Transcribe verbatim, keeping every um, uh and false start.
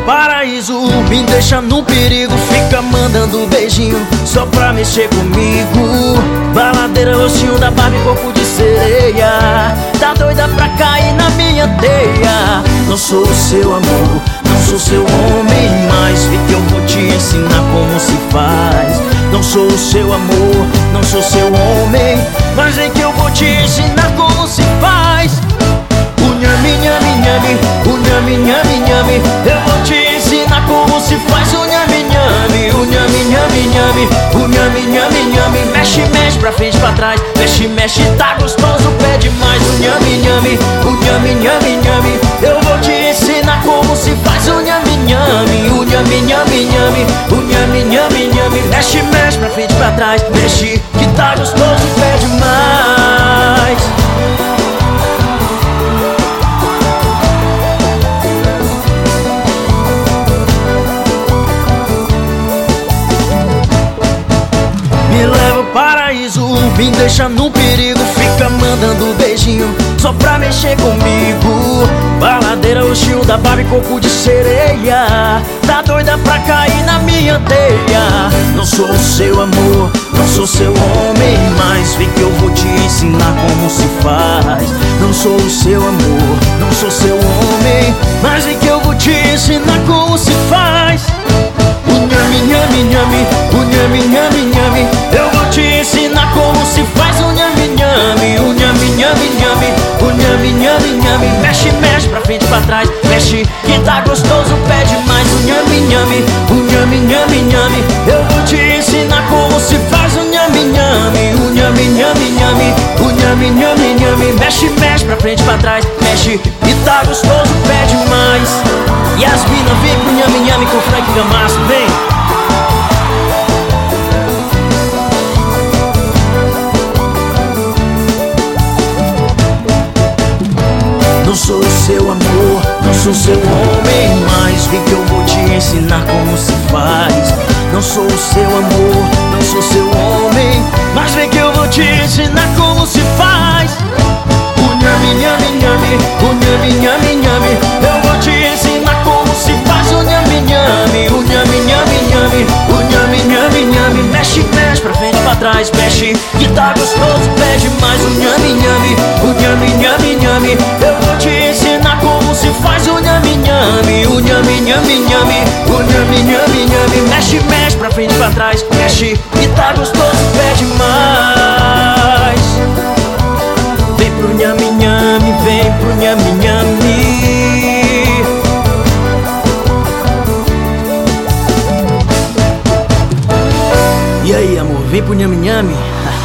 paraíso, me deixa no perigo. Fica mandando beijinho só pra mexer comigo. Baladeira, rostinho da Barbie, corpo de sereia. Tá doida pra cair na minha teia. Não sou o seu amor, não sou seu homem, mas vi que eu vou te ensinar como se faz. Não sou o seu amor, não sou seu homem, mas vem que eu vou te ensinar como se faz. O nhame, nhame, nhame, o nhame, nhame, nhame, eu vou te ensinar como se faz. O nhame, nhame, o nhame, nhame, nhame, o nhame, nhame, nhame. Mexe, mexe pra frente, pra trás, mexe, mexe, tá gostoso, pede mais. O nhame, nhame, o nhame, nhame, nhame, eu vou te ensinar como se faz. O nhame, nhame, o nhame, nhame, nhame, o nhame, nhame, nhame. Mexe, mexe pra frente, pra trás, mexe, que tá gostoso, pede mais. Me leva ao paraíso, me deixa no perigo. Fica mandando beijinho só pra mexer comigo. Baladeira, rostinho da Barbie, corpo de sereia. Tá doida pra cair na minha teia. Não sou o seu amor, não sou seu homem, mas vem que eu vou te ensinar como se faz. Não sou o seu amor, não sou seu homem, mas vem que eu vou te ensinar como se faz. O nhame, nhame, nhame, o nhame, nhame, nhame, eu vou te ensinar como se faz. O nhame, nhame, o nhame, nhame, nhame, o nhame, nhame, nhame. Mexe, mexe pra frente, pra trás, mexe, que tá gostoso, pede mais. O nhame, nhame, o nhame, nhame, nhame, eu vou te ensinar como se faz. O nhame, nhame, o nhame, nhame, nhame, o nhame, nhame, nhame. Mexe, mexe pra frente, pra trás, mexe, que tá gostoso, pede mais. Yasmina, vem pro nhame, nhame com Frank Camacho, vem. Não sou o seu amor, não sou seu homem, mas vem que eu vou te ensinar como se faz. Não sou o seu amor, não sou seu homem, mas vem que eu vou te ensinar como se faz. O nhame, nhame, nhame, o nhame, nhame, nhame, eu vou te ensinar como se faz. O nhame, nhame, o nhame, nhame, nhame, o nhame, nhame, nhame. Mexe, mexe pra frente, pra trás, mexe, que tá gostoso, pede mais. O nhame, nhame, o nhame, nhame, nhame, eu vou te ensinar como se faz. O nhame, nhame, o nhame, nhame, nhame, o nhame, nhame, nhame. Mexe, mexe pra frente, pra trás, mexe, que tá gostoso, pede mais. Vem pro nhame, nhame, vem pro nhame, nhame. E aí, amor, vem pro nhame, nhame.